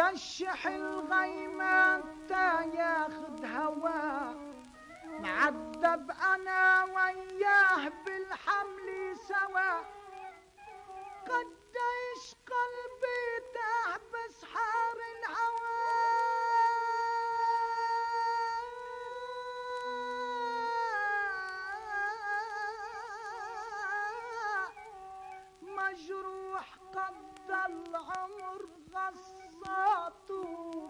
مرشح الغيمة ياخد هواه، معذب انا وياه بالحمل سوا. قديش قلبي تاه بسحار الهوى، مجروح قضى العمر غصاته